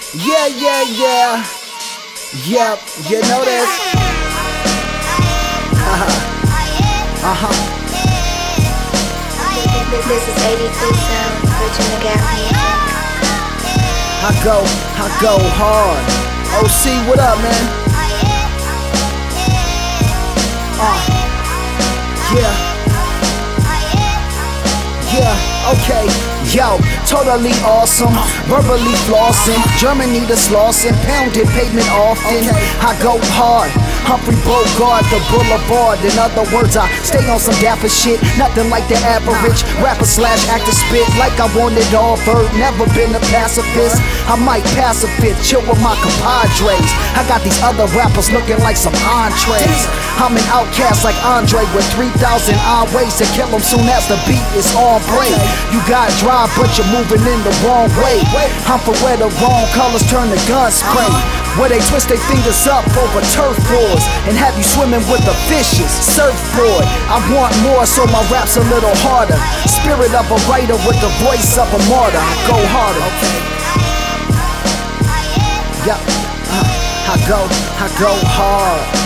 Yeah, yeah, yeah. Yep, you know this. This is 83 Sound, Original Gap Music. I go hard. OC, what up, man? Yeah, okay. Yo, totally awesome, verbally flossing, Germany to Slauson, pounded pavement often. I go hard, Humphrey Bogart, the boulevard. In other words, I stay on some dapper shit, nothing like the average rapper slash actor spit. Like I wanted all bird, never been a pacifist. I might pass a bit, chill with my compadres. I got these other rappers looking like some entrees. I'm an outcast like Andre with 3,000 odd ways to kill him soon as the beat is on break. You got drive, but you're moving in the wrong way. I'm for where the wrong colors turn to gun spray, where they twist their fingers up over turf boards and have you swimming with the fishes. Surfboard, I want more, so my rap's a little harder. Spirit of a writer with the voice of a martyr. I go harder. Yup, I go hard.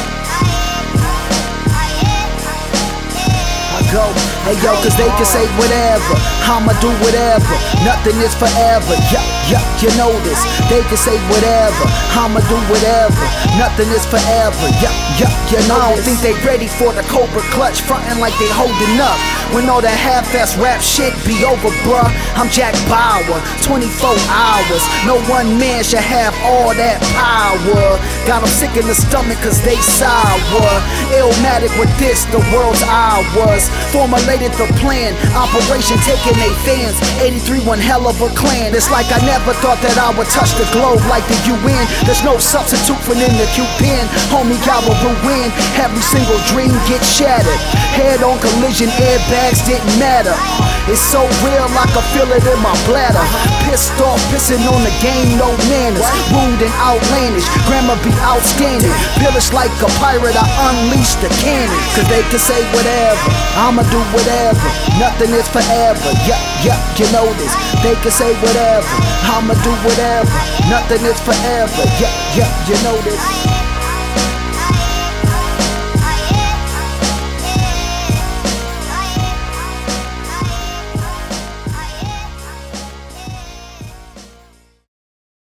Hey yo, cause they can say whatever, I'ma do whatever, nothing is forever. Yup, you know this. They can say whatever, I'ma do whatever, nothing is forever. Yup, you know I don't think they ready for the Cobra clutch, frontin' like they holding up when all that half-ass rap shit be over, bruh. I'm Jack Bauer, 24 hours. No one man should have all that power. Got them sick in the stomach cause they sour. Illmatic with this, the world's ours. Formulated the plan, operation taking they fans. 83, one hell of a clan. It's like I never thought that I would touch the globe like the UN. There's no substitute for Ninja Q-Pen. Homie, I will ruin every single dream get shattered. Head on collision, airbags didn't matter. It's so real, I can feel it in my bladder. Pissed off, pissing on the game, no manners. Rude and outlandish, grammar be outstanding. Pillish like a pirate, I unleash the cannon. Cause they can say whatever, I'ma do whatever, nothing is forever. Yup, you know this. They can say whatever, I'ma do whatever, nothing is forever. Yup, you know this.